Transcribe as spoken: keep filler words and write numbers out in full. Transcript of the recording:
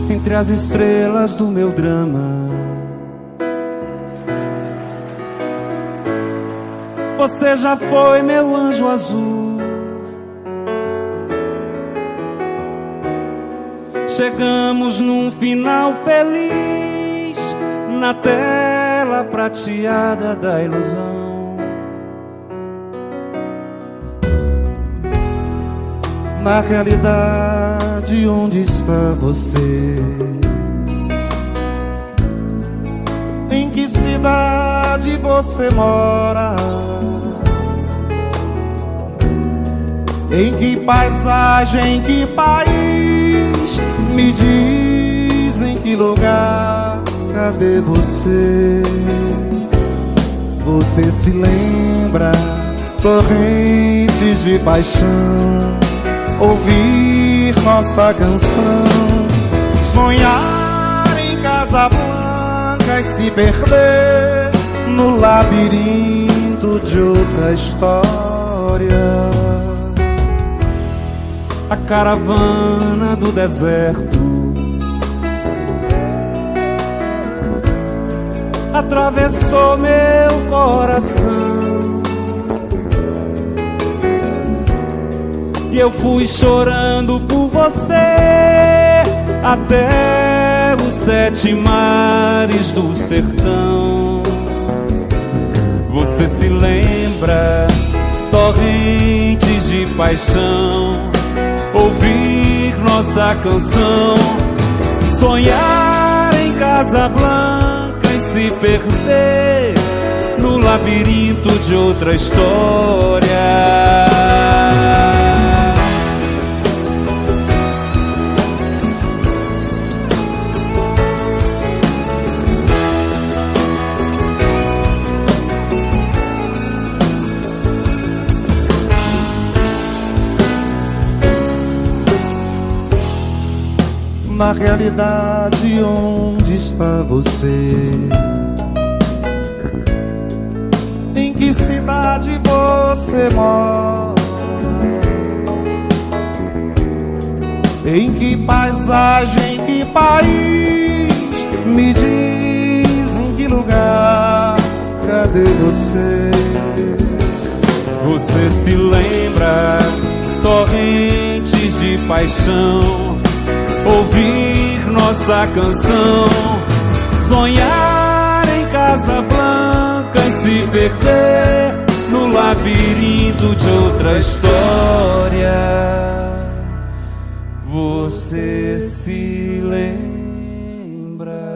entre as estrelas do meu drama. Você já foi meu anjo azul. Chegamos num final feliz na tela prateada da ilusão. Na realidade, onde está você? Em que cidade você mora? Em que paisagem, em que país? Me diz em que lugar, cadê você? Você se lembra, torrentes de paixão, ouvir nossa canção, sonhar em Casablanca e se perder no labirinto de outra história. A caravana do deserto atravessou meu coração e eu fui chorando por você até os sete mares do sertão. Você se lembra, torrentes de paixão, ouvir nossa canção, sonhar em Casablanca e se perder no labirinto de outra história. Na realidade, onde está você? Em que cidade você mora? Em que paisagem, em que país? Me diz em que lugar, cadê você? Você se lembra, torrentes de paixão, ouvir nossa canção, sonhar em Casablanca e se perder no labirinto de outra história. Você se lembra?